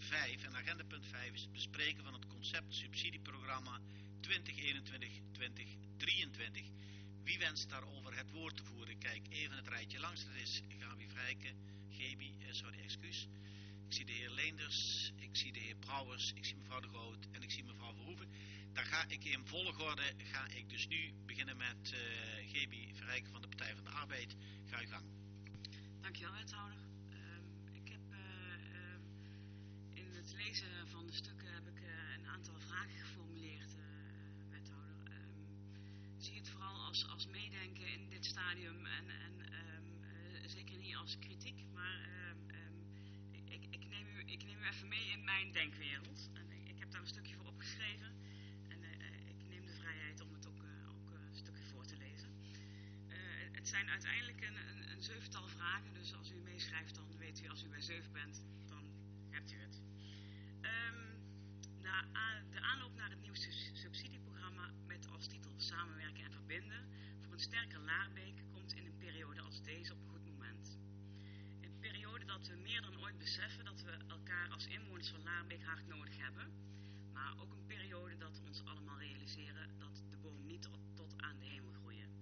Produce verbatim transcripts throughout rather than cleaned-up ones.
vijf. En agenda punt vijf is het bespreken van het concept subsidieprogramma twintig eenentwintig tot twintig drieëntwintig. Wie wenst daarover het woord te voeren? Kijk even het rijtje langs. Dat is Gabi Vrijke, Gebi, eh, sorry, excuus. Ik zie de heer Leenders, ik zie de heer Brouwers, ik zie mevrouw De Groot en ik zie mevrouw Verhoeven. Daar ga ik in volgorde, ga ik dus nu beginnen met uh, Gebi Verrijken van de Partij van de Arbeid. Ga uw gang. Dankjewel, wethouder. Uh, ik heb uh, uh, in het lezen van de stukken heb ik uh, een aantal vragen geformuleerd, uh, wethouder. Um, zie het vooral als, als meedenken in dit stadium en, en um, uh, zeker niet als kritiek, maar um, um, ik, ik, neem u, ik neem u even mee in mijn denkwereld. En ik, ik heb daar een stukje voor opgeschreven en uh, ik neem de vrijheid om het ook, uh, ook uh, een stukje voor te lezen. Uh, het zijn uiteindelijk een, een, een zevental vragen, dus als u meeschrijft dan weet u, als u bij zeven bent, dan hebt u het. Um, na, a, de aanloop naar het nieuwe subsidieprogramma met als titel Samenwerken en Verbinden voor een sterker Laarbeek komt in een periode als deze op een goed moment. In een periode dat we meer dan ooit beseffen dat we elkaar als inwoners van Laarbeek hard nodig hebben, maar ook een periode dat we ons allemaal realiseren dat de boom niet tot, tot aan de hemel groeien.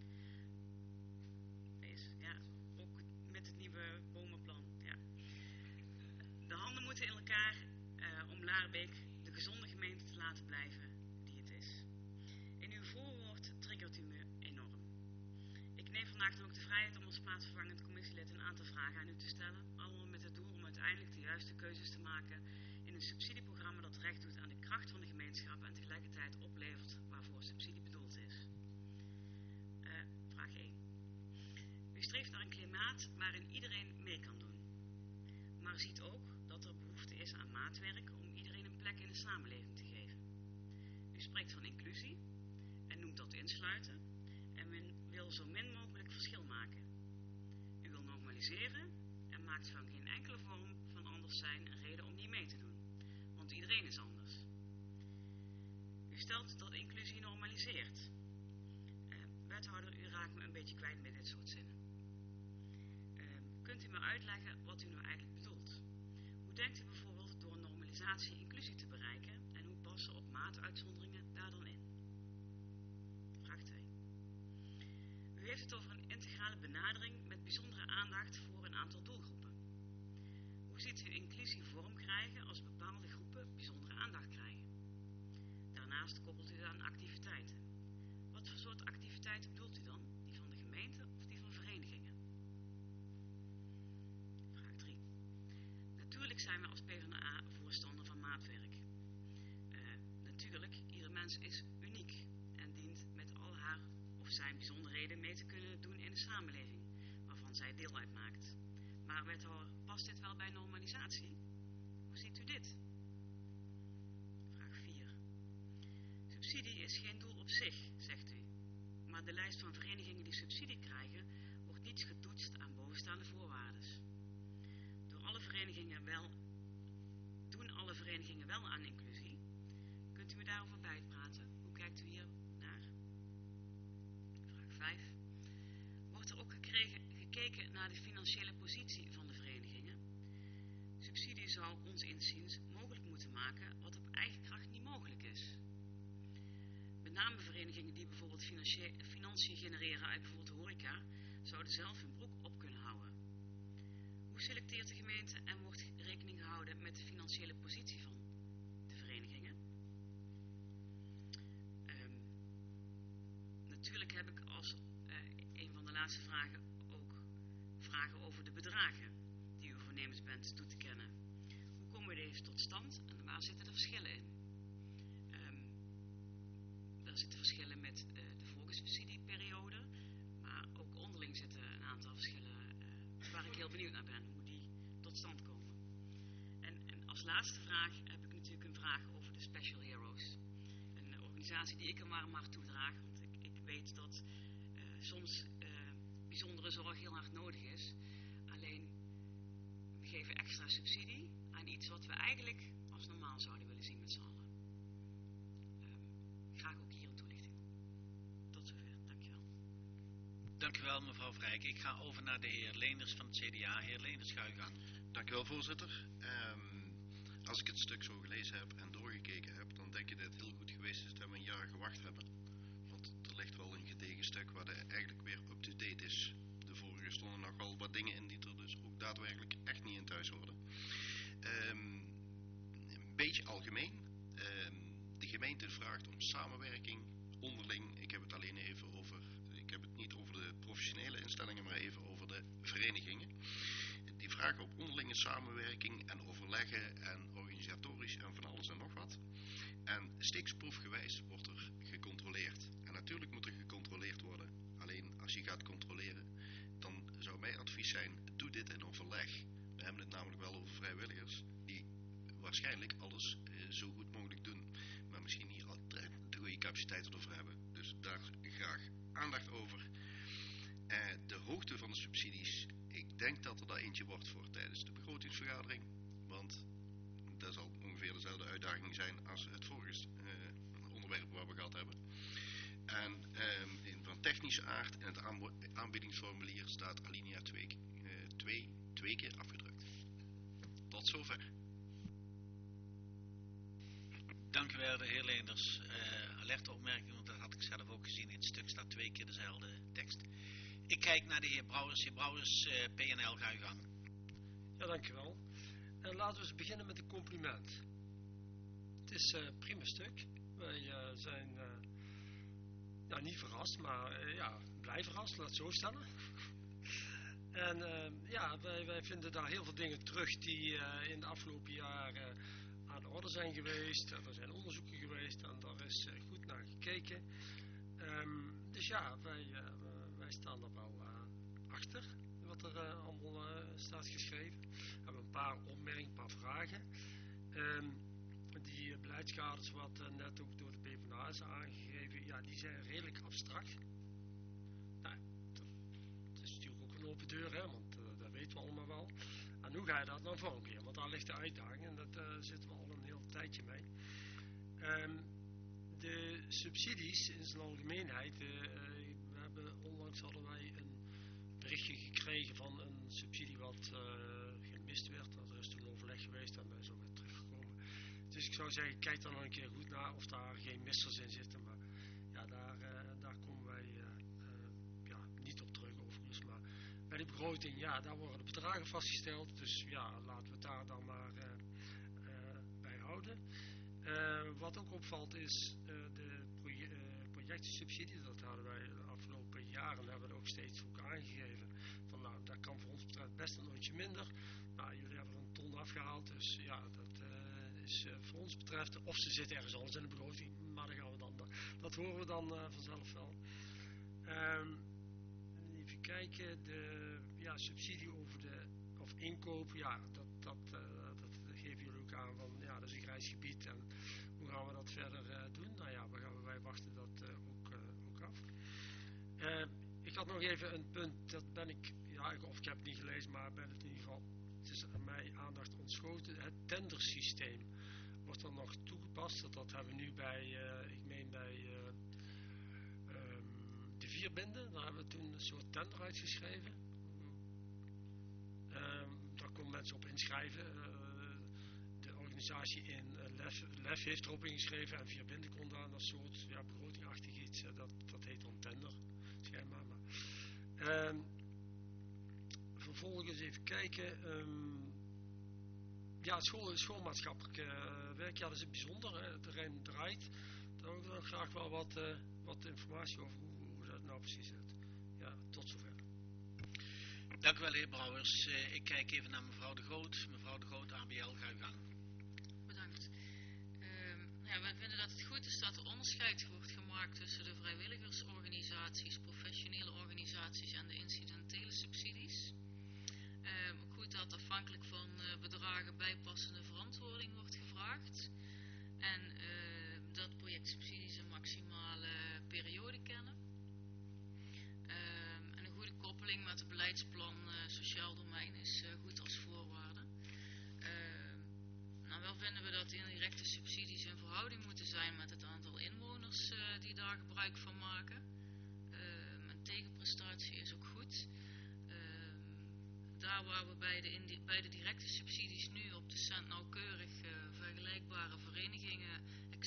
Deze, ja, ook met het nieuwe bomenplan. Ja. De handen moeten in elkaar uh, om Laarbeek de gezonde gemeente te laten blijven die het is. In uw voorwoord triggert u me enorm. Ik neem vandaag dan ook de vrijheid om als plaatsvervangend commissielid een aantal vragen aan u te stellen. Allemaal met het doel om uiteindelijk de juiste keuzes te maken in een subsidieprogramma dat recht doet aan de kracht van de gemeenschap en tegelijkertijd oplevert waarvoor subsidie bedoeld is. Uh, vraag één. U streeft naar een klimaat waarin iedereen mee kan doen. Maar ziet ook dat er behoefte is aan maatwerk om iedereen een plek in de samenleving te geven. U spreekt van inclusie en noemt dat insluiten en men wil zo min mogelijk verschil maken. U wil normaliseren en maakt van geen enkele vorm van anders zijn een reden om niet mee te doen. Want iedereen is anders. U stelt dat inclusie normaliseert. Uh, wethouder, u raakt me een beetje kwijt met dit soort zinnen. Uh, kunt u me uitleggen wat u nou eigenlijk bedoelt? Hoe denkt u bijvoorbeeld door een normalisatie inclusie te bereiken en hoe passen op maat uitzonderingen daar dan in? Vraag twee. U heeft het over een integrale benadering met bijzondere aandacht voor een aantal doelgroepen. Hoe ziet u inclusie vorm krijgen als bepaalde groepen bijzondere aandacht krijgen? Daarnaast koppelt u aan activiteiten. Wat voor soort activiteiten bedoelt u dan? Die van de gemeente of die van verenigingen? Vraag drie. Natuurlijk zijn we als PvdA voorstander van maatwerk. Uh, natuurlijk, ieder mens is uniek en dient met al haar of zijn bijzonderheden mee te kunnen doen in de samenleving waarvan zij deel uitmaakt. Maar wethouder, past dit wel bij normalisatie? Hoe ziet u dit? Vraag vier. Subsidie is geen doel op zich, zegt u. Maar de lijst van verenigingen die subsidie krijgen wordt niet getoetst aan bovenstaande voorwaarden. Door alle verenigingen wel, doen alle verenigingen wel aan inclusie? Kunt u me daarover bijpraten? Hoe kijkt u hier naar? Vraag vijf. Wordt er ook gekregen, gekeken naar de financiële positie van de verenigingen? Subsidie zou ons inziens mogelijk moeten maken wat op eigen kracht niet mogelijk is. Met name verenigingen die bijvoorbeeld financiën genereren uit bijvoorbeeld horeca, zouden zelf hun broek op kunnen houden. Hoe selecteert de gemeente en wordt rekening gehouden met de financiële positie van de verenigingen? Um, natuurlijk heb ik als uh, een van de laatste vragen ook vragen over de bedragen die u voornemens bent toe te kennen. Hoe komen deze tot stand en waar zitten de verschillen in? Um, er zitten verschillen met uh, de vorige subsidieperiode, maar ook onderling zitten een aantal verschillen uh, waar ik heel benieuwd naar ben, hoe die tot stand komen. En, en als laatste vraag heb ik natuurlijk een vraag over de Special Heroes. Een organisatie die ik een warm hart toedraag, want ik, ik weet dat uh, soms uh, bijzondere zorg heel hard nodig is. Alleen, we geven extra subsidie aan iets wat we eigenlijk als normaal zouden willen zien met z'n allen. Um, graag ook hier een toelichting. Tot zover, dankjewel. Dankjewel mevrouw Vrijk. Ik ga over naar de heer Leenders van het C D A. Heer Leenders, ga uw gang. Dank u wel, voorzitter. Um, als ik het stuk zo gelezen heb en doorgekeken heb, dan denk ik dat het heel goed geweest is dat we een jaar gewacht hebben. Want er ligt wel een gedegen stuk waar de eigenlijk weer up-to-date is. De vorige stonden nog wel wat dingen in die er dus ook daadwerkelijk echt niet in thuis hoorden. Um, een beetje algemeen. Um, de gemeente vraagt om samenwerking onderling. Ik heb het alleen even over, ik heb het niet over de professionele instellingen, maar even over de verenigingen. Die vragen op onderlinge samenwerking en overleggen en organisatorisch en van alles en nog wat. En steeksproefgewijs wordt er gecontroleerd. En natuurlijk moet er gecontroleerd worden. Alleen als je gaat controleren, dan zou mijn advies zijn, doe dit in overleg. We hebben het namelijk wel over vrijwilligers die waarschijnlijk alles eh, zo goed mogelijk doen. Maar misschien niet altijd de goede capaciteiten ervoor hebben. Dus daar graag aandacht over. Eh, de hoogte van de subsidies. Ik denk dat er daar eentje wordt voor tijdens de begrotingsvergadering. Want dat zal ongeveer dezelfde uitdaging zijn als het vorige uh, onderwerp waar we gehad hebben. En um, in, van technische aard in het aanbo- aanbiedingsformulier staat alinea twee, uh, twee, twee keer afgedrukt. Tot zover. Dank u wel, de heer Leenders. Uh, alerte opmerking, want dat had ik zelf ook gezien. In het stuk staat twee keer dezelfde tekst. Ik kijk naar de heer Brouwers. Heer Brouwers, uh, P N L, ga uw gang. Ja, dankjewel. En laten we eens beginnen met een compliment. Het is een uh, prima stuk. Wij uh, zijn uh, nou, niet verrast, maar uh, ja, blij verrast, laat het zo stellen. En uh, ja, wij, wij vinden daar heel veel dingen terug die uh, in de afgelopen jaren uh, aan de orde zijn geweest. Er zijn onderzoeken geweest en daar is uh, goed naar gekeken. Um, dus ja, wij, uh, wij staan er wel uh, achter wat er uh, allemaal uh, staat geschreven. We hebben een paar opmerkingen, een paar vragen. Um, die uh, beleidskaders wat uh, net ook door de PvdA is aangegeven, ja, die zijn redelijk abstract. Nou, dat is natuurlijk ook een open deur, hè, want uh, dat weten we allemaal wel. En hoe ga je dat nou vormgeven? Want daar ligt de uitdaging en daar uh, zitten we al een heel tijdje mee. Um, de subsidies in zijn algemeenheid, uh, we hebben onlangs hadden wij een berichtje gekregen van een subsidie wat uh, gemist werd. Er is toen overleg geweest en dat is ook weer teruggekomen. Dus ik zou zeggen, kijk dan nog een keer goed naar of daar geen missers in zitten. Maar ja, daar, uh, daar komen wij uh, uh, ja, niet op terug overigens. Maar bij de begroting, ja, daar worden de bedragen vastgesteld. Dus ja, laten we het daar dan maar uh, uh, bij houden. Uh, wat ook opvalt is uh, de proje- uh, projectensubsidie. Dat hadden wij de afgelopen jaren hebben we ook steeds ook aangegeven. Van nou, dat kan voor ons betreft best een ootje minder. Nou, jullie hebben er een ton afgehaald. Dus ja, dat uh, is uh, voor ons betreft. Of ze zitten ergens anders in de begroting. Maar dan gaan we dan, dat horen we dan uh, vanzelf wel. Um, even kijken. De ja, subsidie over de of inkoop. Ja, dat, dat, uh, dat geven jullie ook aan. Van, ja, dat is een grijs gebied. En hoe gaan we dat verder uh, doen? Nou ja, we gaan, wij wachten dat uh, ook, uh, ook af. Uh, ik had nog even een punt, dat ben ik, ja, of ik heb het niet gelezen, maar ben het in ieder geval, het is aan mij aandacht ontschoten. Het tendersysteem wordt dan nog toegepast. Dat, dat hebben we nu bij, uh, ik meen bij uh, um, de vier binden, daar hebben we toen een soort tender uitgeschreven. Um, daar konden mensen op inschrijven. Uh, de organisatie in uh, Lef, Lef heeft erop ingeschreven en vier binden kon daar een soort ja, begrotingachtig iets, uh, dat, dat heet dan tender. Schijnbaar, maar. Um, vervolgens even kijken. Um, ja, school, schoolmaatschappelijk uh, werk, ja, dat is bijzonder. Hè. Het terrein draait. Daar wil ik dan graag wel wat, uh, wat informatie over hoe, hoe dat nou precies zit. Ja, tot zover. Dank u wel, heer Brouwers. Uh, ik kijk even naar mevrouw De Groot. Mevrouw De Groot, A B L, ga uw gang. Bedankt. Um, ja, wij vinden dat het goed is dat er onderscheid wordt gemaakt tussen de vrijwilligersorganisaties, professionele organisaties en de incidentele subsidies. Um, ook goed dat afhankelijk van uh, bedragen bijpassende verantwoording wordt gevraagd. En uh, dat projectsubsidies een maximale periode kennen. Um, en een goede koppeling met het beleidsplan uh, sociaal domein is uh, goed als voorwaarde. Uh, nou, wel vinden we dat indirecte subsidies in verhouding moeten zijn met het aantal inwoners uh, die daar gebruik van maken. Uh, een tegenprestatie is ook goed. Uh, daar waar we bij de, indi- bij de directe subsidies nu op de cent nauwkeurig uh,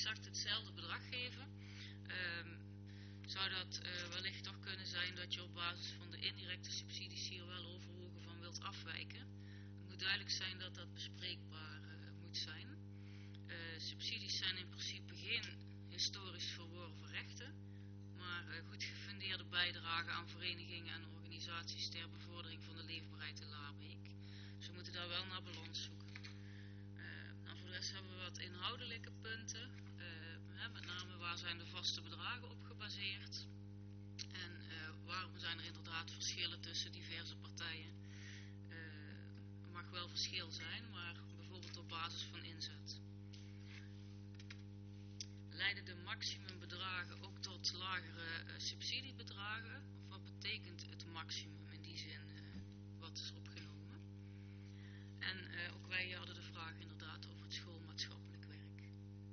exact hetzelfde bedrag geven. Um, zou dat uh, wellicht toch kunnen zijn dat je op basis van de indirecte subsidies hier wel overwogen van wilt afwijken. Het moet duidelijk zijn dat dat bespreekbaar uh, moet zijn. Uh, subsidies zijn in principe geen historisch verworven rechten, maar uh, goed gefundeerde bijdragen aan verenigingen en organisaties ter bevordering van de leefbaarheid in Laarbeek. Dus we moeten daar wel naar balans zoeken. Uh, nou, voor de rest hebben we wat inhoudelijke punten. Uh, hè, met name waar zijn de vaste bedragen op gebaseerd? En uh, waarom zijn er inderdaad verschillen tussen diverse partijen? Uh, er mag wel verschil zijn, maar bijvoorbeeld op basis van inzet. Leiden de maximumbedragen ook tot lagere uh, subsidiebedragen? Of wat betekent het maximum in die zin uh, wat is opgenomen? En uh, ook wij hadden de vraag inderdaad over het schoolmaatschappelijk werk.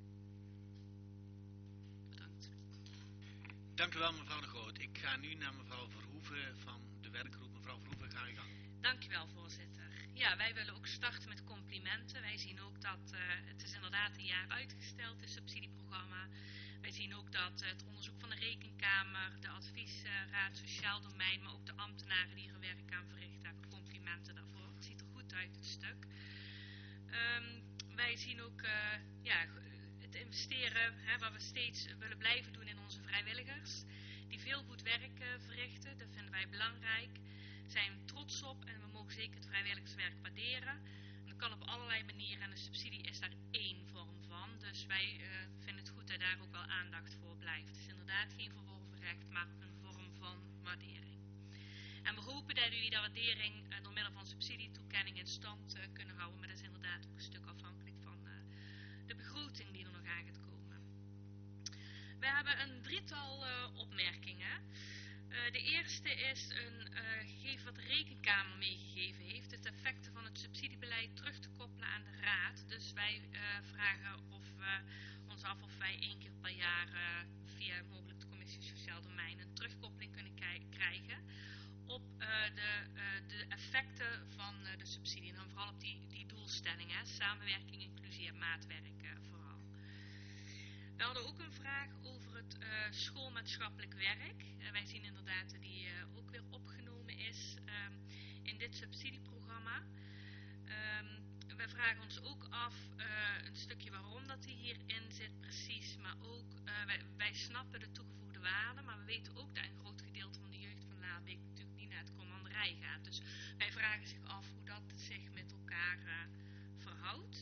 Bedankt. Dank u wel, mevrouw de Groot. Ik ga nu naar mevrouw Verhoeven van de werkgroep. Mevrouw Verhoeven, ga u gang. Dank u wel, voorzitter. Ja, wij willen ook starten met complimenten. Wij zien ook dat uh, het is inderdaad een jaar uitgesteld, het subsidieprogramma. Wij zien ook dat uh, het onderzoek van de Rekenkamer, de adviesraad Sociaal Domein, maar ook de ambtenaren die er werk aan verricht hebben, complimenten daarvoor. Het ziet er goed uit, het stuk. Um, wij zien ook uh, ja, het investeren, hè, wat we steeds willen blijven doen in onze vrijwilligers, die veel goed werk uh, verrichten. Dat vinden wij belangrijk. We zijn trots op en we mogen zeker het vrijwilligerswerk waarderen. En dat kan op allerlei manieren en de subsidie is daar één vorm van. Dus wij uh, vinden het goed dat daar ook wel aandacht voor blijft. Het is inderdaad geen verworven recht, maar een vorm van waardering. En we hopen dat jullie die waardering uh, door middel van subsidietoekenning in stand uh, kunnen houden. Maar dat is inderdaad ook een stuk afhankelijk van uh, de begroting die er nog aan gaat komen. We hebben een drietal uh, opmerkingen. Uh, de eerste is een uh, gegeven wat de Rekenkamer meegegeven heeft. Het effecten van het subsidiebeleid terug te koppelen aan de Raad. Dus wij uh, vragen of we ons af of wij één keer per jaar uh, via mogelijk de Commissie Sociaal Domein een terugkoppeling kunnen krijgen op uh, de, uh, de effecten van uh, de subsidie. En dan vooral op die, die doelstellingen, samenwerking, inclusie en maatwerk uh, vooral. We hadden ook een vraag over het uh, schoolmaatschappelijk werk. Uh, wij zien inderdaad dat die uh, ook weer opgenomen is um, in dit subsidieprogramma. Um, wij vragen ons ook af uh, een stukje waarom dat die hierin zit precies. Maar ook, uh, wij, wij snappen de toegevoegde waarde, maar we weten ook dat een groot gedeelte van de jeugd van Laarbeek natuurlijk niet naar het commanderij gaat. Dus wij vragen zich af hoe dat zich met elkaar uh, verhoudt.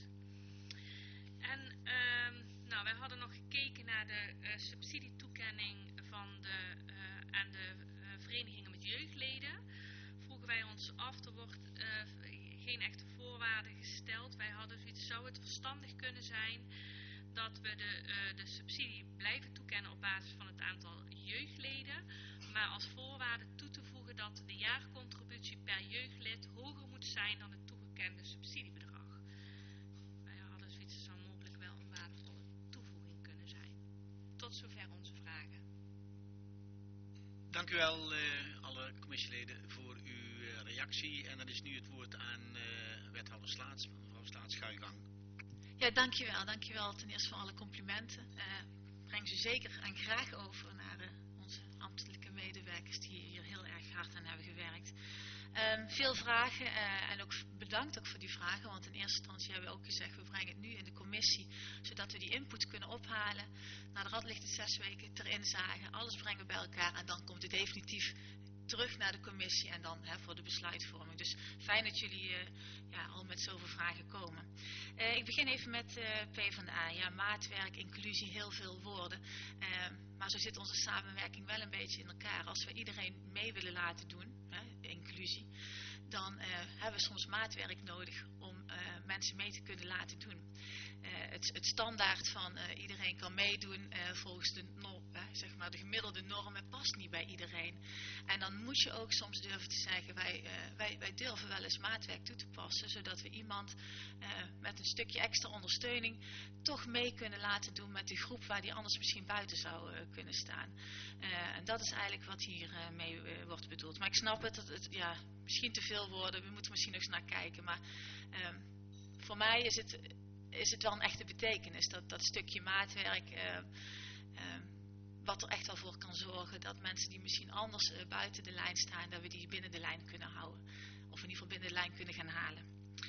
En um, nou, wij hadden nog gekeken naar de uh, subsidietoekenning van de, uh, aan de uh, verenigingen met jeugdleden. Vroegen wij ons af, er wordt uh, geen echte voorwaarden gesteld. Wij hadden zoiets, zou het verstandig kunnen zijn dat we de, uh, de subsidie blijven toekennen op basis van het aantal jeugdleden, maar als voorwaarde toe te voegen dat de jaarcontributie per jeugdlid hoger moet zijn dan het toegekende subsidiebedrag. Wij hadden zoiets, zou mogelijk wel een waardevolle toevoeging kunnen zijn. Tot zover onze vragen. Dank u wel, uh, alle commissieleden, voor uw uh, reactie. En dan is nu het woord aan uh, wethouder Slaats. Mevrouw Slaats, ga uw gang. Ja, dankjewel. Dankjewel ten eerste voor alle complimenten. Uh, breng ze zeker en graag over naar uh, onze ambtelijke medewerkers die hier heel erg hard aan hebben gewerkt. Um, veel vragen uh, en ook bedankt ook voor die vragen, want in eerste instantie hebben we ook gezegd, we brengen het nu in de commissie, zodat we die input kunnen ophalen. Na de rad ligt het zes weken ter inzage, alles brengen we bij elkaar en dan komt het definitief terug naar de commissie en dan hè, voor de besluitvorming. Dus fijn dat jullie uh, ja, al met zoveel vragen komen. Uh, ik begin even met uh, PvdA. Ja, maatwerk, inclusie, heel veel woorden. Uh, maar zo zit onze samenwerking wel een beetje in elkaar. Als we iedereen mee willen laten doen, hè, inclusie, dan uh, hebben we soms maatwerk nodig om uh, mensen mee te kunnen laten doen. Uh, het, het standaard van uh, iedereen kan meedoen uh, volgens de, no, uh, zeg maar de gemiddelde normen past niet bij iedereen. En dan moet je ook soms durven te zeggen, wij, uh, wij, wij durven wel eens maatwerk toe te passen, zodat we iemand uh, met een stukje extra ondersteuning toch mee kunnen laten doen met die groep waar die anders misschien buiten zou uh, kunnen staan. Uh, en dat is eigenlijk wat hier uh, mee uh, wordt bedoeld. Maar ik snap het, het, het ja, misschien te veel woorden, we moeten misschien nog eens naar kijken, maar uh, voor mij is het is het wel een echte betekenis. Dat, dat stukje maatwerk, uh, uh, wat er echt wel voor kan zorgen dat mensen die misschien anders uh, buiten de lijn staan, dat we die binnen de lijn kunnen houden. Of in ieder geval binnen de lijn kunnen gaan halen.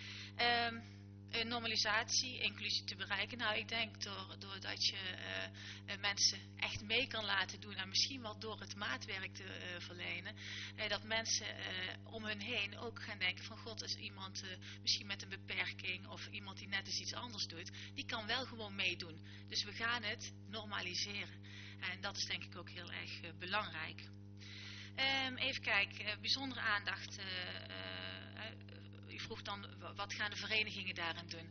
Uh, normalisatie, inclusie te bereiken. Nou, ik denk door, doordat je uh, uh, mensen echt mee kan laten doen en misschien wel door het maatwerk te uh, verlenen, uh, dat mensen uh, om hun heen ook gaan denken van god, is iemand uh, misschien met een beperking of iemand die net eens iets anders doet, die kan wel gewoon meedoen. Dus we gaan het normaliseren. En dat is denk ik ook heel erg uh, belangrijk. Um, even kijken, uh, bijzondere aandacht. Uh, uh, U vroeg dan, wat gaan de verenigingen daarin doen?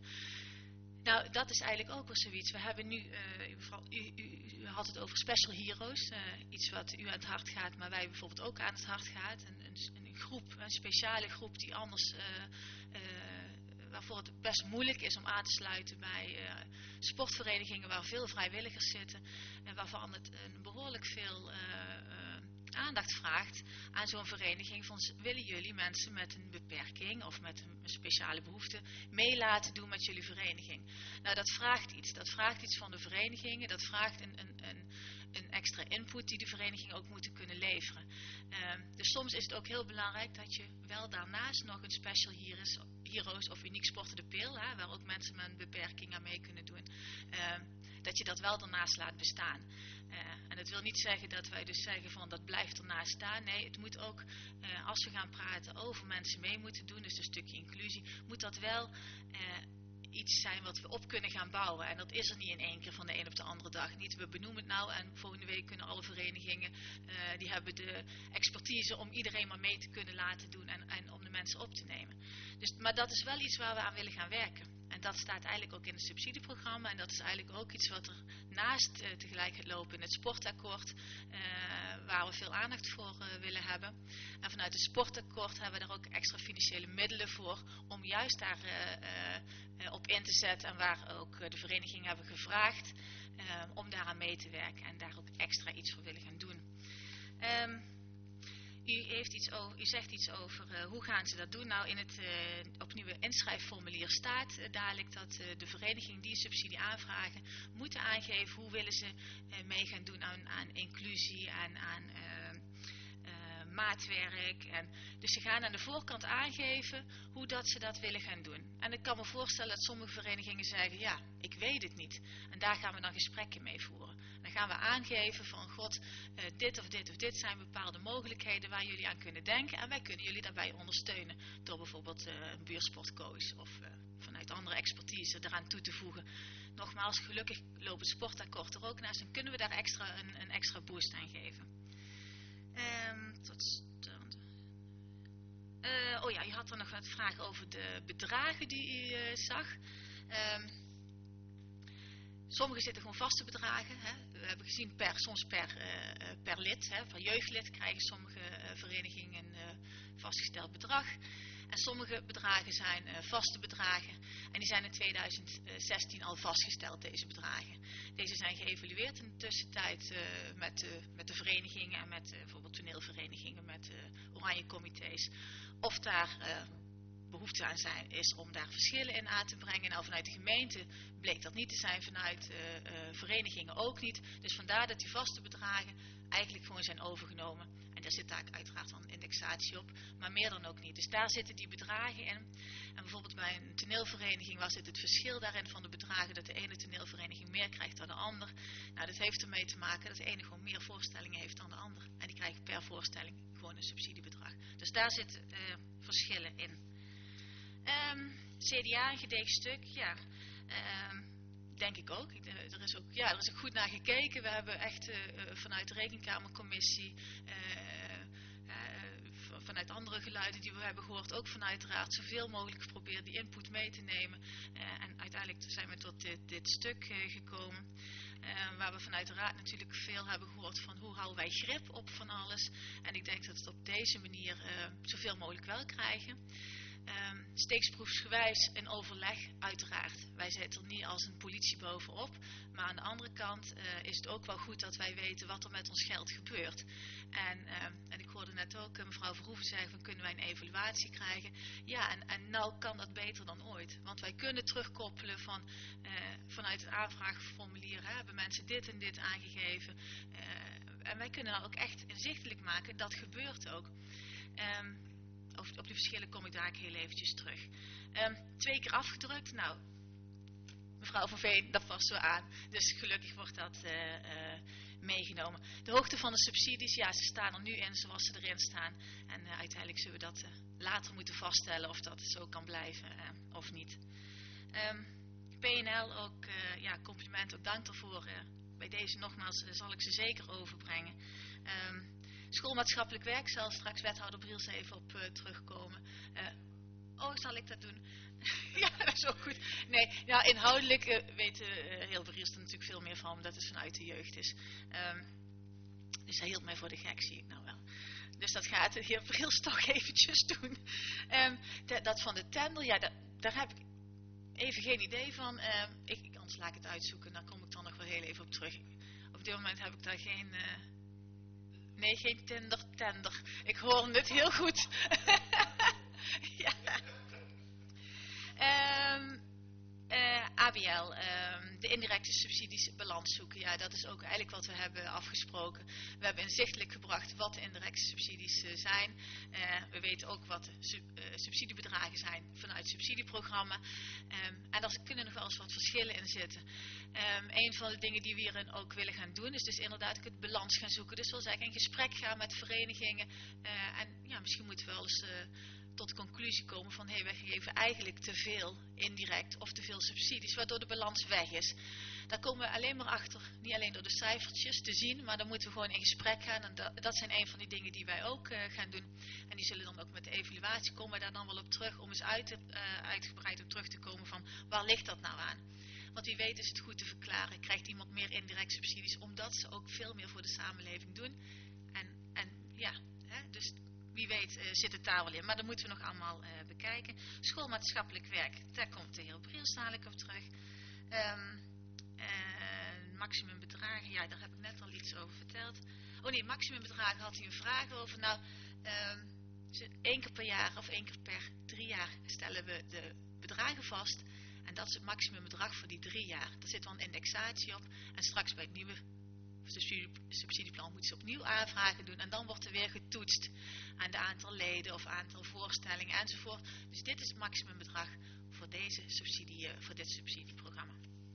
Nou, dat is eigenlijk ook wel zoiets. We hebben nu, uh, u, u, u had het over Special Heroes, uh, iets wat u aan het hart gaat, maar wij bijvoorbeeld ook aan het hart gaat. Een, een, een groep, een speciale groep die anders, uh, uh, waarvoor het best moeilijk is om aan te sluiten bij uh, sportverenigingen waar veel vrijwilligers zitten en waarvan het een behoorlijk veel uh, uh, aandacht vraagt aan zo'n vereniging van willen jullie mensen met een beperking of met een speciale behoefte mee laten doen met jullie vereniging. Nou, dat vraagt iets. Dat vraagt iets van de verenigingen. Dat vraagt een, een, een, een extra input die de verenigingen ook moeten kunnen leveren. Um, dus soms is het ook heel belangrijk dat je wel daarnaast nog een Special Heroes, Heroes of Uniek Sporten de Pil, hè, waar ook mensen met een beperking aan mee kunnen doen, um, dat je dat wel daarnaast laat bestaan. Uh, en dat wil niet zeggen dat wij dus zeggen van dat blijft ernaast staan. Nee, het moet ook, uh, als we gaan praten over mensen mee moeten doen, dus een stukje inclusie, moet dat wel uh, iets zijn wat we op kunnen gaan bouwen. En dat is er niet in één keer van de een op de andere dag niet. We benoemen het nou en volgende week kunnen alle verenigingen, uh, die hebben de expertise om iedereen maar mee te kunnen laten doen en, en om de mensen op te nemen. Dus, maar dat is wel iets waar we aan willen gaan werken. En dat staat eigenlijk ook in het subsidieprogramma. En dat is eigenlijk ook iets wat er naast uh, tegelijkertijd lopen in het sportakkoord. Uh, waar we veel aandacht voor uh, willen hebben. En vanuit het sportakkoord hebben we daar ook extra financiële middelen voor. Om juist daar uh, uh, op in te zetten. En waar ook uh, de verenigingen hebben gevraagd. Uh, om daaraan mee te werken. En daar ook extra iets voor willen gaan doen. Um, U, heeft iets over, u zegt iets over uh, hoe gaan ze dat doen. Nou, in het uh, opnieuw inschrijfformulier staat uh, dadelijk dat uh, de verenigingen die subsidie aanvragen moeten aangeven hoe willen ze uh, mee gaan doen aan, aan inclusie en aan uh, uh, maatwerk. En, dus ze gaan aan de voorkant aangeven hoe dat ze dat willen gaan doen. En ik kan me voorstellen dat sommige verenigingen zeggen, ja, ik weet het niet. En daar gaan we dan gesprekken mee voeren. Dan gaan we aangeven van god, uh, dit of dit of dit zijn bepaalde mogelijkheden waar jullie aan kunnen denken. En wij kunnen jullie daarbij ondersteunen door bijvoorbeeld uh, een buurtsportcoach of uh, vanuit andere expertise eraan toe te voegen. Nogmaals, gelukkig loopt het sportakkoord er ook naast en kunnen we daar extra een, een extra boost aan geven. Um, tot stand. Uh, oh ja, je had er nog wat vragen over de bedragen die u uh, zag. Um, Sommige zitten gewoon vaste bedragen. Hè. We hebben gezien per, soms per, uh, per lid. Hè. Van jeugdlid krijgen sommige uh, verenigingen een uh, vastgesteld bedrag. En sommige bedragen zijn uh, vaste bedragen. En die zijn in tweeduizend zestien al vastgesteld, deze bedragen. Deze zijn geëvalueerd in de tussentijd uh, met, uh, met de verenigingen en met uh, bijvoorbeeld toneelverenigingen, met uh, oranje comité's. Of daar uh, behoefte aan zijn, is om daar verschillen in aan te brengen. Nou, vanuit de gemeente bleek dat niet te zijn, vanuit uh, uh, verenigingen ook niet. Dus vandaar dat die vaste bedragen eigenlijk gewoon zijn overgenomen. En daar zit daar uiteraard wel een indexatie op, maar meer dan ook niet. Dus daar zitten die bedragen in. En bijvoorbeeld bij een toneelvereniging was het het verschil daarin van de bedragen dat de ene toneelvereniging meer krijgt dan de ander. Nou, dat heeft ermee te maken dat de ene gewoon meer voorstellingen heeft dan de ander. En die krijgen per voorstelling gewoon een subsidiebedrag. Dus daar zitten uh, verschillen in. Um, C D A, een gedegen stuk, ja, um, denk ik ook. Er is ook. Ja, er is ook goed naar gekeken. We hebben echt uh, vanuit de Rekenkamercommissie, uh, uh, vanuit andere geluiden die we hebben gehoord, ook vanuit uiteraard zoveel mogelijk geprobeerd die input mee te nemen. Uh, en uiteindelijk zijn we tot dit, dit stuk uh, gekomen. Uh, waar we vanuit de raad natuurlijk veel hebben gehoord van hoe houden wij grip op van alles. En ik denk dat we het op deze manier uh, zoveel mogelijk wel krijgen. Um, steeksproefsgewijs in overleg, uiteraard. Wij zitten er niet als een politie bovenop. Maar aan de andere kant uh, is het ook wel goed dat wij weten wat er met ons geld gebeurt. En, uh, en ik hoorde net ook uh, mevrouw Verhoeven zeggen van kunnen wij een evaluatie krijgen. Ja, en, en nou kan dat beter dan ooit. Want wij kunnen terugkoppelen van, uh, vanuit het aanvraagformulier. Hè, hebben mensen dit en dit aangegeven. Uh, en wij kunnen dan ook echt inzichtelijk maken. Dat gebeurt ook. Um, Op, op die verschillen kom ik daar heel eventjes terug. Um, twee keer afgedrukt. Nou, mevrouw Van Veen, dat past wel aan. Dus gelukkig wordt dat uh, uh, meegenomen. De hoogte van de subsidies, ja, ze staan er nu in zoals ze erin staan. En uh, uiteindelijk zullen we dat uh, later moeten vaststellen of dat zo kan blijven uh, of niet. Um, P N L ook, uh, ja, compliment, ook dank daarvoor. Uh, bij deze nogmaals uh, zal ik ze zeker overbrengen. Um, Schoolmaatschappelijk werk, zal straks wethouder Briels even op uh, terugkomen. Uh, oh, zal ik dat doen? Ja, dat is ook goed. Nee, ja, inhoudelijk uh, weet uh, heel Briels er natuurlijk veel meer van, omdat het vanuit de jeugd is. Um, dus hij hield mij voor de gek, zie ik nou wel. Dus dat gaat de heer Briels toch eventjes doen. Um, de, dat van de tender, ja, da, daar heb ik even geen idee van. Um, ik, anders laat ik het uitzoeken, daar kom ik dan nog wel heel even op terug. Op dit moment heb ik daar geen... Uh, Nee, geen tender, tender. Ik hoor het heel goed. Ja. Um, uh, A B L, um, de indirecte subsidies balans zoeken. Ja, dat is ook eigenlijk wat we hebben afgesproken. We hebben inzichtelijk gebracht wat de indirecte subsidies uh, zijn. Uh, we weten ook wat de sub, uh, subsidiebedragen zijn vanuit het subsidieprogramma. Um, en daar kunnen nog wel eens wat verschillen in zitten. Um, een van de dingen die we hierin ook willen gaan doen is dus inderdaad het balans gaan zoeken. Dus wil zeggen in gesprek gaan met verenigingen. Uh, en ja, misschien moeten we wel eens uh, tot de conclusie komen van hé, hey, wij geven eigenlijk te veel indirect of te veel subsidies, waardoor de balans weg is. Daar komen we alleen maar achter, niet alleen door de cijfertjes te zien, maar dan moeten we gewoon in gesprek gaan. En dat, dat zijn een van die dingen die wij ook uh, gaan doen. En die zullen dan ook met de evaluatie komen we daar dan wel op terug, om eens uit, uh, uitgebreid op terug te komen van waar ligt dat nou aan. Want wie weet is het goed te verklaren. Krijgt iemand meer indirect subsidies omdat ze ook veel meer voor de samenleving doen. En, en ja, hè, dus wie weet uh, zit het daar wel in. Maar dat moeten we nog allemaal uh, bekijken. Schoolmaatschappelijk werk, daar komt de heer Briels dadelijk op terug. Um, uh, maximumbedragen, ja, daar heb ik net al iets over verteld. Oh nee, maximumbedragen had hij een vraag over. Nou, um, één keer per jaar of één keer per drie jaar stellen we de bedragen vast. En dat is het maximumbedrag voor die drie jaar. Daar zit wel een indexatie op. En straks bij het nieuwe subsidieplan moeten ze opnieuw aanvragen doen. En dan wordt er weer getoetst aan de aantal leden of aantal voorstellingen enzovoort. Dus dit is het maximumbedrag voor, deze subsidie, voor dit subsidieprogramma.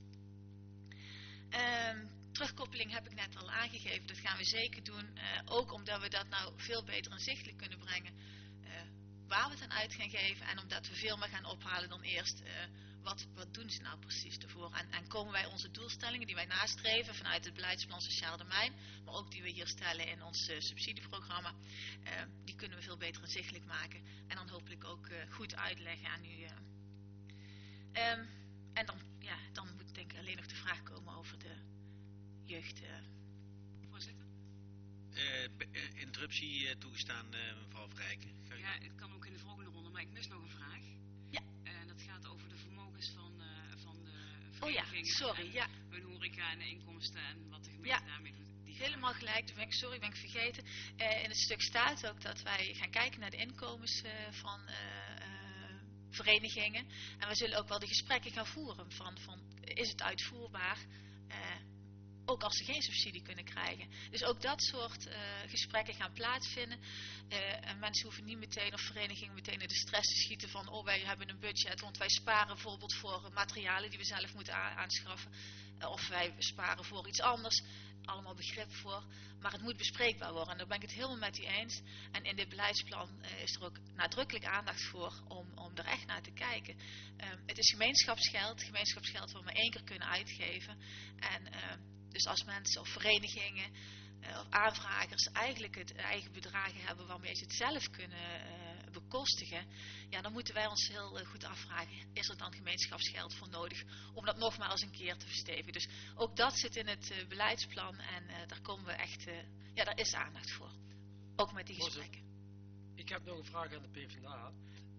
Um, terugkoppeling heb ik net al aangegeven. Dat gaan we zeker doen. Uh, ook omdat we dat nou veel beter inzichtelijk kunnen brengen. Uh, waar we het aan uit gaan geven. En omdat we veel meer gaan ophalen dan eerst... Uh, Wat, wat doen ze nou precies ervoor? En, en komen wij onze doelstellingen die wij nastreven vanuit het beleidsplan Sociaal Domein, maar ook die we hier stellen in ons uh, subsidieprogramma, uh, die kunnen we veel beter inzichtelijk maken. En dan hopelijk ook uh, goed uitleggen aan u. Uh. Um, en dan, ja, dan moet denk ik alleen nog de vraag komen over de jeugd. Uh. Voorzitter? Uh, uh, interruptie uh, toegestaan, uh, mevrouw Vrijken. Ja, het kan ook in de volgende ronde, maar ik mis nog een vraag. Ja. En dat gaat over de vermogens van, uh, van de oh ja, sorry, en ja. hun horeca en de inkomsten en wat de gemeente ja. daarmee doet. Die Helemaal gelijk, dat ben ik, sorry, ben ik vergeten. Uh, in het stuk staat ook dat wij gaan kijken naar de inkomens uh, van uh, uh, verenigingen. En we zullen ook wel de gesprekken gaan voeren van, van is het uitvoerbaar? Uh, Ook als ze geen subsidie kunnen krijgen. Dus ook dat soort uh, gesprekken gaan plaatsvinden. Uh, en mensen hoeven niet meteen, of verenigingen meteen in de stress te schieten van, oh wij hebben een budget, want wij sparen bijvoorbeeld voor materialen die we zelf moeten aanschaffen. Uh, of wij sparen voor iets anders. Allemaal begrip voor. Maar het moet bespreekbaar worden. En daar ben ik het helemaal met u eens. En in dit beleidsplan uh, is er ook nadrukkelijk aandacht voor om, om er echt naar te kijken. Uh, het is gemeenschapsgeld. Gemeenschapsgeld wat we maar één keer kunnen uitgeven. En... Uh, Dus als mensen of verenigingen uh, of aanvragers eigenlijk het eigen bedragen hebben waarmee ze het zelf kunnen uh, bekostigen, ja, dan moeten wij ons heel uh, goed afvragen, is er dan gemeenschapsgeld voor nodig om dat nogmaals een keer te verstevigen. Dus ook dat zit in het uh, beleidsplan en uh, daar komen we echt, uh, ja, daar is aandacht voor. Ook met die gesprekken. Ik heb nog een vraag aan de PvdA.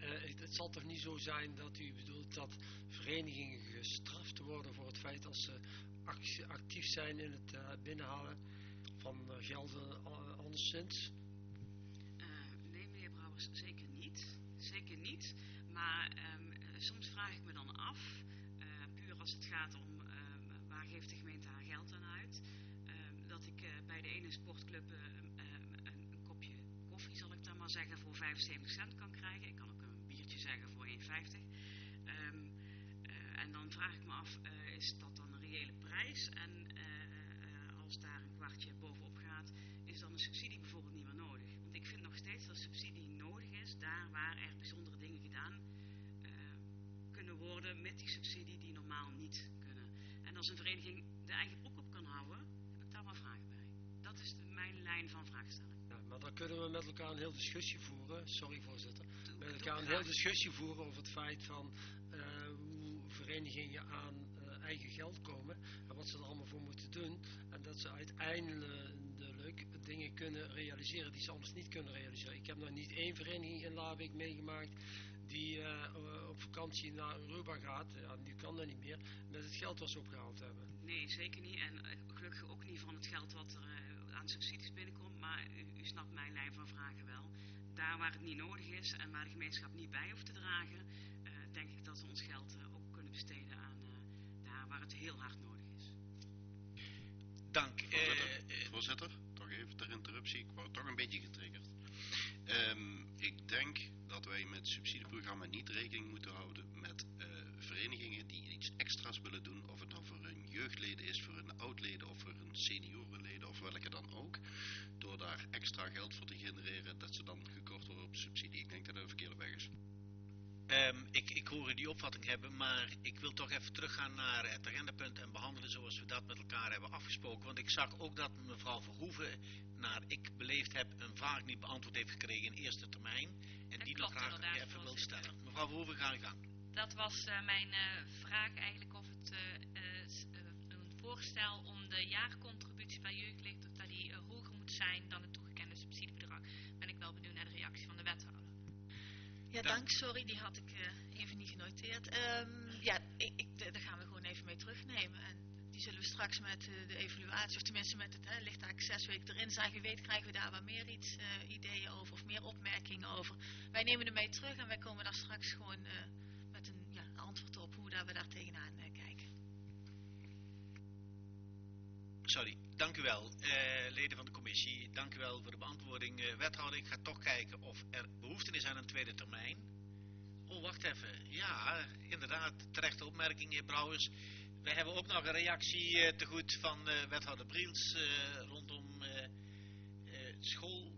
het, het zal toch niet zo zijn dat u bedoelt dat verenigingen gestraft worden voor het feit dat ze ac- actief zijn in het uh, binnenhalen van uh, gelden uh, anderszins? Uh, nee, meneer Brouwers, zeker niet. Zeker niet. Maar um, uh, soms vraag ik me dan af, uh, puur als het gaat om uh, waar geeft de gemeente haar geld aan uit, uh, dat ik uh, bij de ene sportclub uh, uh, een, een kopje koffie, zal ik dan maar zeggen, voor vijfenzeventig cent kan krijgen. Ik kan ook een biertje zeggen voor één vijftig. Um, uh, en dan vraag ik me af, uh, is dat dan een reële prijs? En uh, uh, als daar een kwartje bovenop gaat, is dan een subsidie bijvoorbeeld niet meer nodig? Want ik vind nog steeds dat subsidie nodig is, daar waar er bijzondere dingen gedaan uh, kunnen worden met die subsidie die normaal niet kunnen. En als een vereniging de eigen broek op kan houden, heb ik daar wel vragen bij. Dat is de, mijn lijn van vraagstelling. Ja, maar dan kunnen we met elkaar een heel discussie voeren, sorry voorzitter, Doe, met doe elkaar een graag. heel discussie voeren over het feit van uh, hoe verenigingen aan uh, eigen geld komen en wat ze er allemaal voor moeten doen en dat ze uiteindelijk dingen kunnen realiseren die ze anders niet kunnen realiseren. Ik heb nog niet één vereniging in Laarbeek meegemaakt die uh, op vakantie naar Aruba gaat, ja, nu kan dat niet meer, met het geld wat ze opgehaald hebben. Nee, zeker niet. En uh, gelukkig ook niet van het geld wat er uh, aan subsidies binnenkomt. Maar u, u snapt mijn lijn van vragen wel. Daar waar het niet nodig is en waar de gemeenschap niet bij hoeft te dragen, uh, denk ik dat we ons geld uh, ook kunnen besteden aan uh, daar waar het heel hard nodig is. Dank. Voorzitter, Uh, uh, voorzitter, toch even ter interruptie. Ik word toch een beetje getriggerd. Um, ik denk dat wij met het subsidieprogramma niet rekening moeten houden met uh, verenigingen die iets extra's willen doen, of het nou voor hun jeugdleden is, voor hun oudleden of voor hun seniorenleden of welke dan ook, door daar extra geld voor te genereren, dat ze dan gekort worden op subsidie. Ik denk dat dat een verkeerde weg is. Um, ik, ik hoor u die opvatting hebben, maar ik wil toch even teruggaan naar het agendapunt en behandelen zoals we dat met elkaar hebben afgesproken. Want ik zag ook dat mevrouw Verhoeven, naar ik beleefd heb, een vraag niet beantwoord heeft gekregen in eerste termijn. En Dat die klopt, nog graag inderdaad, even wil voorzitter. stellen. Mevrouw Verhoeven, ga in gang. Dat was uh, mijn uh, vraag eigenlijk of het uh, uh, een voorstel om de jaarcontributie bij jeugdlicht, of dat die uh, hoger moet zijn dan het toegekende subsidiebedrag. Ben ik wel benieuwd naar de reactie van de wethouder. Ja, Dank. dank. Sorry, die had ik uh, even niet genoteerd. Um, ja, ik, ik, de, daar gaan we gewoon even mee terugnemen. En die zullen we straks met uh, de evaluatie, of tenminste met het, hè, ligt eigenlijk zes weken erin zijn. Wie weet krijgen we daar wat meer iets, uh, ideeën over of meer opmerkingen over. Wij nemen hem mee terug en wij komen daar straks gewoon uh, met een ja, antwoord op hoe daar we daar tegenaan uh, kijken. Sorry, dank u wel, uh, leden van de commissie. Dank u wel voor de beantwoording. Uh, wethouder, ik ga toch kijken of er behoefte is aan een tweede termijn. Oh, wacht even. Ja, inderdaad, terechte opmerking, heer Brouwers. We hebben ook nog een reactie uh, te goed van uh, wethouder Briels uh, rondom uh, uh, school,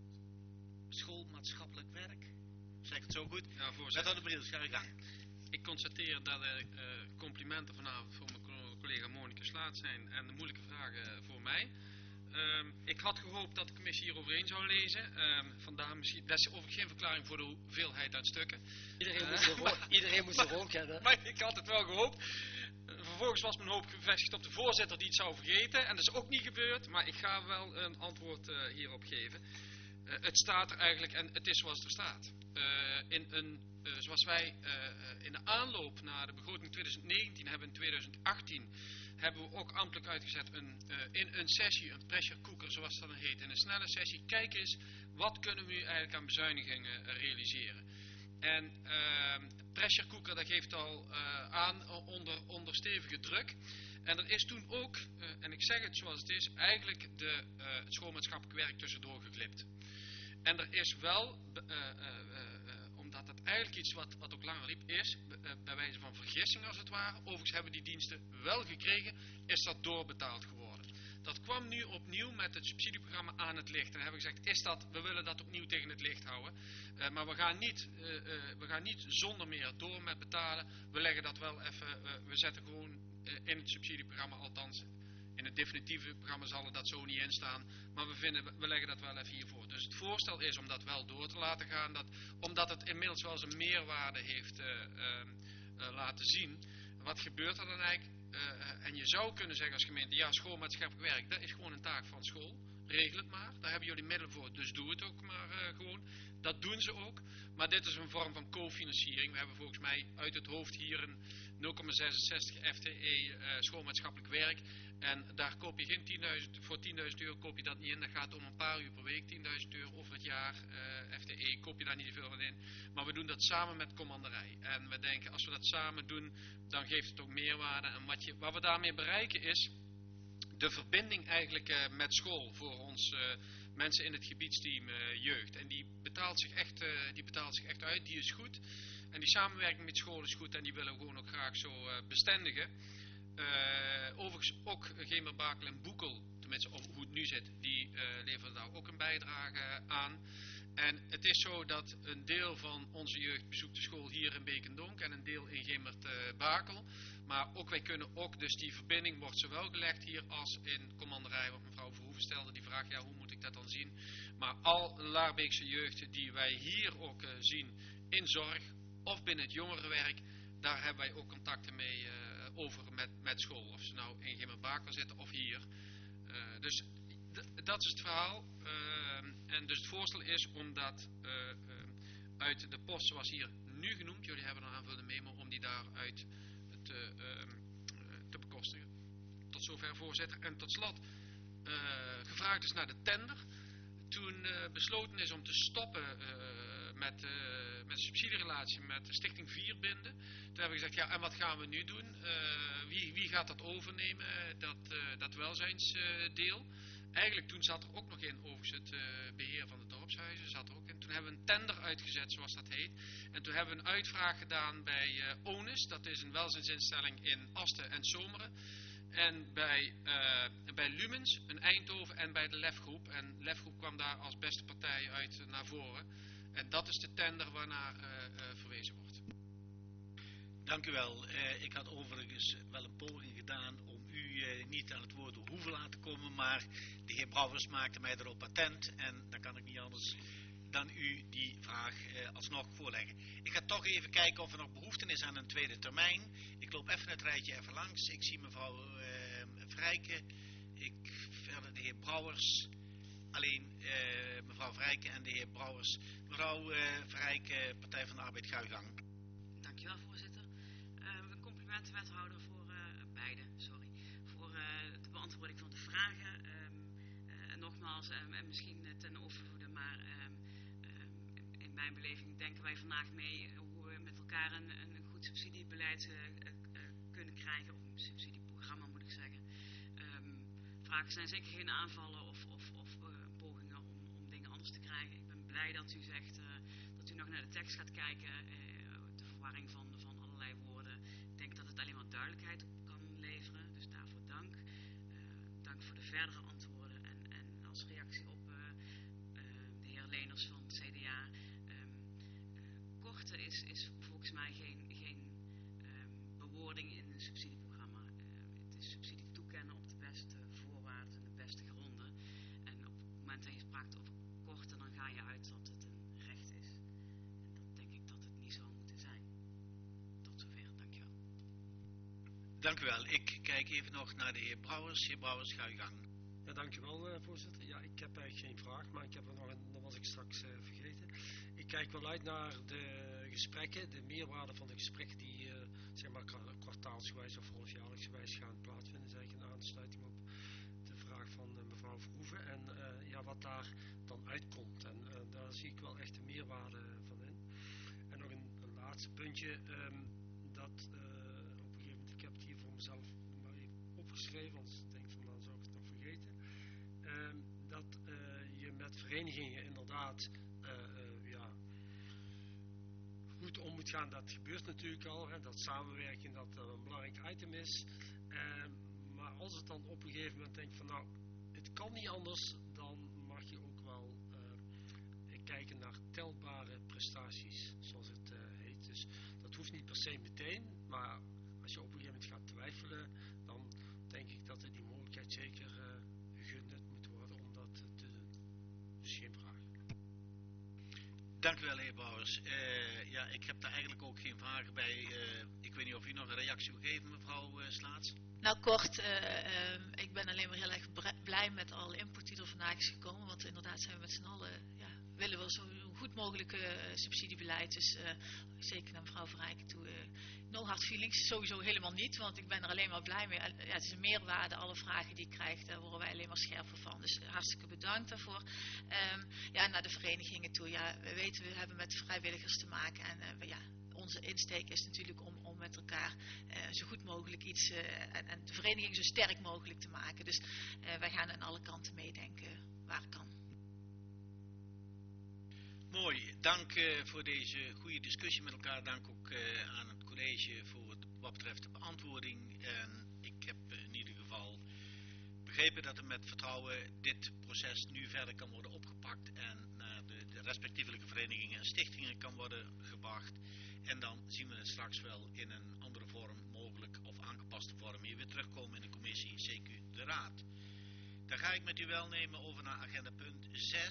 schoolmaatschappelijk werk. Zeg ik het zo goed? Ja, voorzitter. Wethouder Briels, ga je gang. Ik constateer dat er uh, complimenten vanavond voor mijn collega Monika Slaat zijn en de moeilijke vragen voor mij. Um, ik had gehoopt dat de commissie hier overheen zou lezen. Um, vandaar misschien, dat is overigens geen verklaring voor de hoeveelheid aan stukken. Iedereen, Uh, moet, zijn maar, rol, iedereen moet zijn rol kennen. Maar ik had het wel gehoopt. Uh, vervolgens was mijn hoop gevestigd op de voorzitter die het zou vergeten. En dat is ook niet gebeurd, maar ik ga wel een antwoord uh, hierop geven. Uh, het staat er eigenlijk en het is zoals het er staat. Uh, in een, uh, zoals wij uh, in de aanloop naar de begroting twintig negentien hebben in twintig achttien... hebben we ook ambtelijk uitgezet een, uh, in een sessie, een pressure cooker zoals dat dan heet, in een snelle sessie. Kijk eens, wat kunnen we nu eigenlijk aan bezuinigingen uh, realiseren? En uh, pressure cooker, dat geeft al uh, aan onder, onder stevige druk. En er is toen ook, uh, en ik zeg het zoals het is, eigenlijk de, uh, het schoolmaatschappelijk werk tussendoor geklipt. En er is wel, uh, uh, uh, omdat dat eigenlijk iets wat, wat ook langer liep is, uh, bij wijze van vergissing als het ware, overigens hebben die diensten wel gekregen, is dat doorbetaald geworden. Dat kwam nu opnieuw met het subsidieprogramma aan het licht. En dan hebben we gezegd, is dat, we willen dat opnieuw tegen het licht houden. Uh, maar we gaan, niet, uh, uh, we gaan niet zonder meer door met betalen. We leggen dat wel even, uh, we zetten gewoon uh, in het subsidieprogramma, althans in het definitieve programma zal er dat zo niet in staan. Maar we, vinden, we leggen dat wel even hiervoor. Dus het voorstel is om dat wel door te laten gaan. Dat, omdat het inmiddels wel zijn meerwaarde heeft uh, uh, uh, laten zien. Wat gebeurt er dan eigenlijk? Uh, en je zou kunnen zeggen als gemeente, ja, schoolmaatschappelijk werk, dat is gewoon een taak van school. regel het maar. Daar hebben jullie middelen voor, dus doe het ook maar uh, gewoon. Dat doen ze ook. Maar dit is een vorm van cofinanciering. We hebben volgens mij uit het hoofd hier een nul komma zesenzestig F T E uh, schoolmaatschappelijk werk. En daar koop je geen tienduizend, voor tienduizend euro koop je dat niet in. Dat gaat om een paar uur per week, tienduizend euro over het jaar. Uh, F T E koop je daar niet veel van in. Maar we doen dat samen met commanderij. En we denken, als we dat samen doen, dan geeft het ook meerwaarde. En wat, je, wat we daarmee bereiken is de verbinding eigenlijk uh, met school voor ons uh, mensen in het gebiedsteam uh, jeugd. En die betaalt, zich echt, uh, die betaalt zich echt uit, die is goed. En die samenwerking met school is goed en die willen we gewoon ook graag zo uh, bestendigen. Uh, overigens ook Gemer, Bakel en Boekel, tenminste of hoe het nu zit, die uh, leveren daar ook een bijdrage aan. En het is zo dat een deel van onze jeugd bezoekt de school hier in Beekendonk en een deel in Gemert uh, Bakel. Maar ook wij kunnen ook, dus die verbinding wordt zowel gelegd hier als in commanderij, wat mevrouw Verhoeven stelde, die vraag, ja hoe moet ik dat dan zien? Maar al Laarbeekse jeugd die wij hier ook uh, zien in zorg of binnen het jongerenwerk, daar hebben wij ook contacten mee uh, over met, met school. Of ze nou in Gemert Bakel zitten of hier. Uh, dus d- dat is het verhaal. Uh, en dus het voorstel is om dat uh, uh, uit de post zoals hier nu genoemd, jullie hebben een aanvullende memo, om die daaruit te, uh, te bekostigen. Tot zover, voorzitter. En tot slot, uh, gevraagd is naar de tender. Toen uh, besloten is om te stoppen uh, met, uh, met de subsidierelatie met de Stichting Vierbinden. Toen hebben we gezegd, ja, en wat gaan we nu doen? Uh, wie, wie gaat dat overnemen, dat, uh, dat welzijnsdeel? Uh, Eigenlijk toen zat er ook nog in, overigens het uh, beheer van de dorpshuizen, zat er ook in. Toen hebben we een tender uitgezet, zoals dat heet. En toen hebben we een uitvraag gedaan bij uh, ONIS, dat is een welzijnsinstelling in Asten en Zomeren. En bij, uh, bij Lumens, een Eindhoven en bij de Lefgroep. En Lefgroep kwam daar als beste partij uit uh, naar voren. En dat is de tender waarnaar uh, uh, verwezen wordt. Dank u wel. Uh, ik had overigens wel een poging gedaan om u uh, niet aan het woord hoeven laten komen, maar de heer Brouwers maakte mij erop attent en dan kan ik niet anders dan u die vraag uh, alsnog voorleggen. Ik ga toch even kijken of er nog behoefte is aan een tweede termijn. Ik loop even het rijtje even langs. Ik zie mevrouw uh, Vrijke, ik verder de heer Brouwers, alleen uh, mevrouw Vrijke en de heer Brouwers. Mevrouw uh, Vrijke, Partij van de Arbeid, ga uw gang. Dankjewel, voorzitter. Uh, een compliment, wethouder, voor uh, beide, sorry, voor uh, de beantwoording van de vragen. Um, uh, en nogmaals, um, en misschien ten overvloede, maar um, um, in mijn beleving denken wij vandaag mee hoe we met elkaar een, een goed subsidiebeleid uh, uh, kunnen krijgen, of een subsidieprogramma moet ik zeggen. Um, vragen zijn zeker geen aanvallen of, of, of uh, pogingen om, om dingen anders te krijgen. Ik ben blij dat u zegt uh, dat u nog naar de tekst gaat kijken. Uh, Van, van allerlei woorden. Ik denk dat het alleen maar duidelijkheid op kan leveren. Dus daarvoor dank. Uh, dank voor de verdere antwoorden. En, en als reactie op uh, uh, de heer Leners van het C D A. Um, uh, korte is, is volgens mij geen, geen um, bewoording in een subsidieprogramma. Uh, het is subsidie toekennen op de beste voorwaarden en de beste gronden. En op het moment dat je spraakt over korte, dan ga je uit dat het een recht is. En dat denk ik dat het niet zo moet zijn. Dank u wel. Ik kijk even nog naar de heer Brouwers. Heer Brouwers, ga uw gang. Ja, dank u wel, uh, voorzitter. Ja, ik heb eigenlijk geen vraag, maar ik heb er nog een, dat was ik straks uh, vergeten. Ik kijk wel uit naar de gesprekken, de meerwaarde van de gesprekken die uh, zeg maar kwartaalsgewijs of halfjaarlijksgewijs gaan plaatsvinden. Dat is eigenlijk een aansluiting op de vraag van uh, mevrouw Verhoeven. En uh, ja, wat daar dan uitkomt. En uh, daar zie ik wel echt de meerwaarde van in. En nog een, een laatste puntje. Um, dat... Uh, zelf maar even opgeschreven, anders denk ik van dan zou ik het nog vergeten. Uh, dat uh, je met verenigingen inderdaad uh, uh, ja, goed om moet gaan. Dat gebeurt natuurlijk al, hè, dat samenwerking dat uh, een belangrijk item is. Uh, maar als het dan op een gegeven moment denkt van nou, het kan niet anders, dan mag je ook wel uh, kijken naar telbare prestaties, zoals het uh, heet. Dus dat hoeft niet per se meteen, maar als je op een gegeven moment gaat twijfelen, dan denk ik dat er die mogelijkheid zeker uh, genut moet worden om dat te doen. Dus geen vraag. Dank u wel, heer Bouwers. Uh, ja, ik heb daar eigenlijk ook geen vragen bij. Uh, ik weet niet of u nog een reactie wil geven, mevrouw uh, Slaats? Nou, kort. Uh, uh, ik ben alleen maar heel erg blij met alle input die er vandaag is gekomen. Want inderdaad zijn we met z'n allen, ja, willen we zo goed mogelijk uh, subsidiebeleid. Dus uh, zeker naar mevrouw Verrijken toe. Uh, no hard feelings, sowieso helemaal niet. Want ik ben er alleen maar blij mee. Ja, het is een meerwaarde, alle vragen die ik krijg, daar worden wij alleen maar scherper van. Dus hartstikke bedankt daarvoor. Um, ja, naar de verenigingen toe. Ja, we weten, we hebben met vrijwilligers te maken. En uh, ja, onze insteek is natuurlijk om, om met elkaar uh, zo goed mogelijk iets uh, en, en de vereniging zo sterk mogelijk te maken. Dus uh, wij gaan aan alle kanten meedenken waar het kan. Mooi, dank uh, voor deze goede discussie met elkaar. Dank ook uh, aan het college voor het, wat betreft de beantwoording. En ik heb uh, in ieder geval begrepen dat er met vertrouwen dit proces nu verder kan worden opgepakt en naar de, de respectievelijke verenigingen en stichtingen kan worden gebracht. En dan zien we het straks wel in een andere vorm mogelijk of aangepaste vorm hier weer terugkomen in de commissie, C Q de Raad. Dan ga ik met u wel nemen over naar agenda punt zes.